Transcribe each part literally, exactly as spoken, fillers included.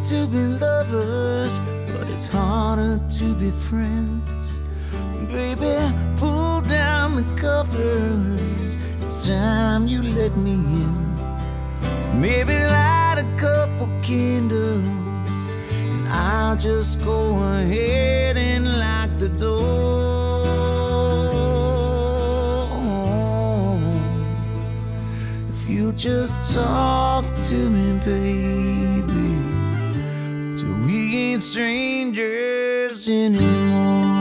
to be lovers, but it's harder to be friends. Baby, pull down the covers, it's time you let me in. Maybe light a couple candles, and I'll just go ahead and lock the door. If you just talk to me, baby, till we ain't strangers anymore.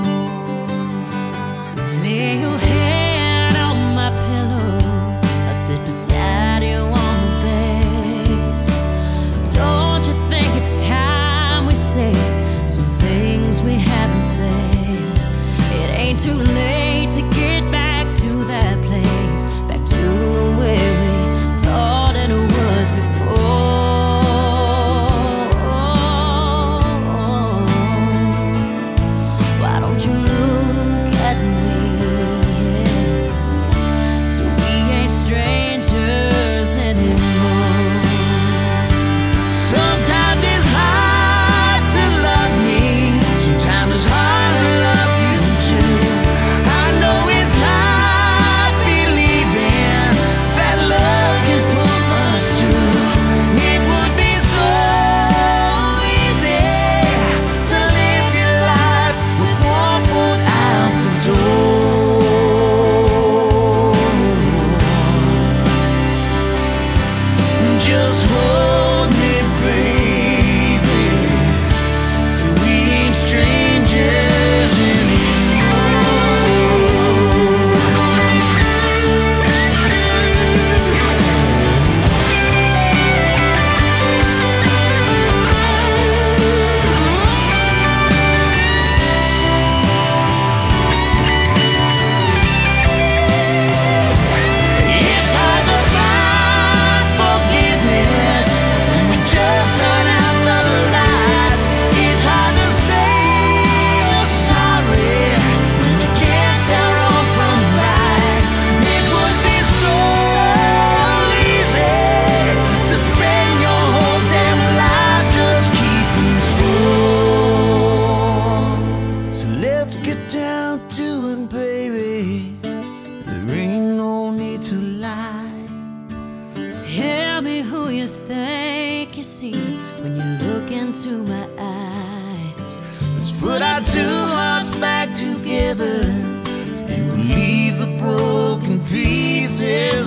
Lay your head on my pillow, I sit beside you on the bed. Don't you think it's time we say some things we haven't said? It ain't too late to get back to that place, back to the way we thought it was before. Why don't you look at me? Strangers anymore. Sometimes it's hard to love me, sometimes it's hard to love you too. I know it's hard believing that love can pull us through. It would be so easy to live your life with one foot out the door. Just hold me, baby, till we ain't strangers down to it, baby. There ain't no need to lie. Tell me who you think you see when you look into my eyes. Let's put our two hearts back together, and we'll leave the broken pieces